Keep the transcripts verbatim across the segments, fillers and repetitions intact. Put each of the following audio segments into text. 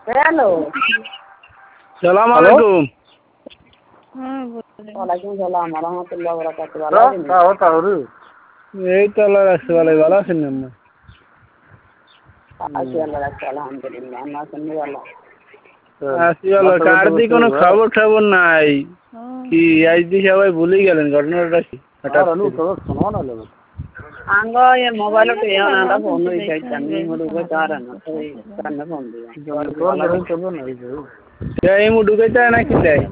Hello সালাম আলাইকুম। ওয়ালাইকুম সালাম রহমতুল্লাহ বরকাতুহু। ভালো আছেন? তাও তাও রে এই তো আল্লাহ রাখছে ভালো। ভালো আছেন না? আছি আল্লাহ রাখছে আলহামদুলিল্লাহ। আমরা আছেন ভালো? আছি ভালো। কার দি কোনো খবর খবর নাই কি? আজ দি সবাই ভুলে গেলেন। ঘটনাটা কি? হঠাৎ আঙ্গ এ মোবাইল তে না ফোন হই যাইছে আমি মুডুকে তার না ওই কানে ফোন দিয়া এই মুডু কইতা না কি দেয়?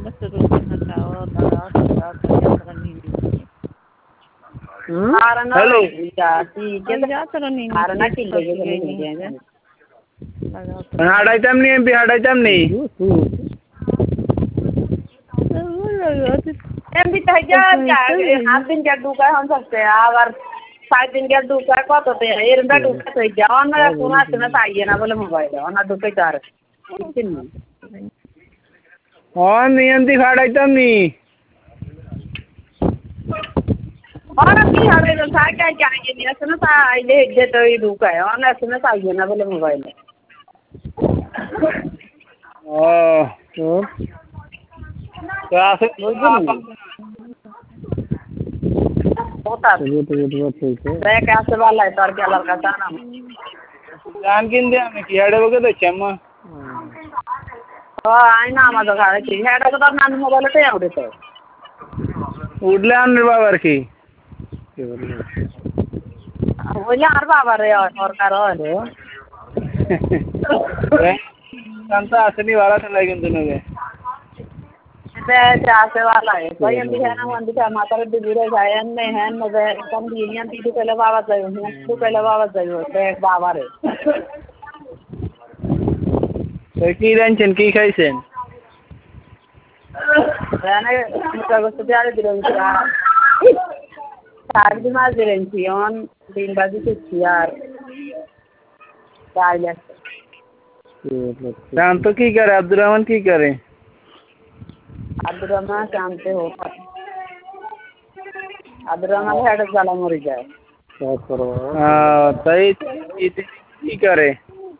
হ্যালো হাঁটাইতাম নি এমপি হাঁটাইতাম নি এমপি তাই যা আট দিন কে ঢুকায় হন सकते আবার সাত দিন কে ঢুকায় কত তে এর বা ঢুকায় তো যা অন্য কোন আছে না তাই না বলে মোবাইল অন্য ঢুকাই তার বুঝছেন নি অন নিয়ন্তি হাঁটাইতাম নি और अभी हरे तो सारे क्या जाएंगे नहीं ऐसे ना साइले जे तो ही रुका है और ऐसे ना चाहिए ना बोले मोबाइल ओ तो क्या से होता है ये तो ये ठीक है रे कैसे वाला है तार क्या लड़का था ना जान किन दे हमें की हेडे बगे तो चम्मा हां आई ना मत खाए की हेडे तो ना मोबाइल पे आवड़े तो उडले आन बाबर की बोले यार बाबा रे और करो रे संता असली वाला था लेकिन दोनों के बे जासे वाला है भाई हम भी है ना मंदी का माता रे दूर जाए ने है मजे कम दिनिया दी पहले बाबा जायो तू पहले बाबा जायो बे बाबा रे तो की टेंशन की खाइছেন जाने मुझे कुछ प्यारे दिलों का चार दिन आज दिलें थी तीन बजे से यार चार शाम तो की करे अब्दुल रहमान की करे अब्दुल रहमान शाम से हो अब्दुल रहमान हेड साला मर जाए क्या करो हां सही की करे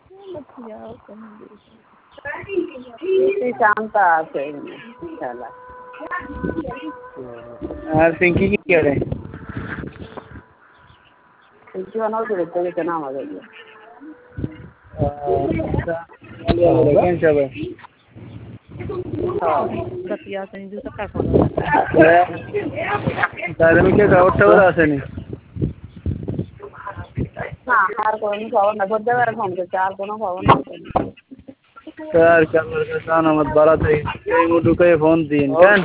इसी शांता से चला यार सिंकी की करे सिंकी वाला तो देखते के नाम आ गया लेकिन सब सतिया से जो तक का तारे में क्या गावट टवर আসেনি না আর কোন খবর না বলতে পারে ফোন করে চার কোনো খবর না यार क्या मेरे का नाम बड़ा था এই মুডু কে ফোন দিন কেন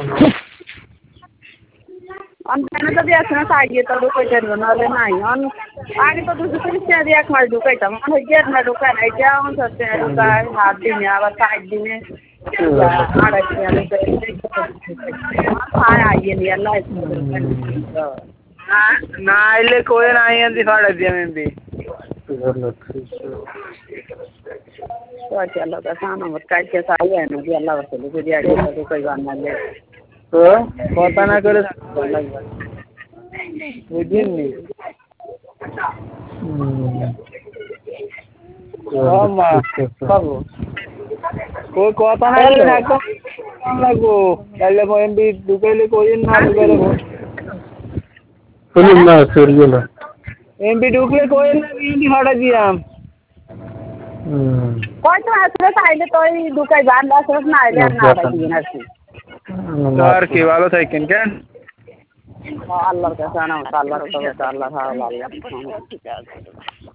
অন কেন তো দিছ না সাইয়ে তো ঢুকাই দেব না হলে নাই অন আগে তো দুশো তিরিশ টাকা দিয়ে এক মাস ঢুকাইতাম অন হইছে না ঢুকাই নাই যা অন সত্যি ঢুকাই হাত দিনে আবার সাত দিনে আড়াই দিনে আর আইয়ে নি আল্লাহ না আইলে কোই না আইয়েন দি ফাড়া দিম এমপি तो चलो का साना मत काट के साई है ना जी अल्लाह वसले को दिया गया तो कोई बात ना ले तो पता ना करे बुझिन नी ओ मा बाबू कोई কথা না করে থাকো লাগো তাহলে মই এমপি ঢুকাইলে কোই না ঢুকাইলে শুনুন না সরিয়ে না এমপি ঢুকলে কোই না এমপি ফাড়া দিয়াম कोई तो ऐसे साइले तो ही दुकाई बांध ला सब ना आइले ना आइले ना सी यार के वालो থাকেন কেন আল্লাহর কাছে আনা আল্লাহর কাছে আল্লাহ ভালো আল্লাহ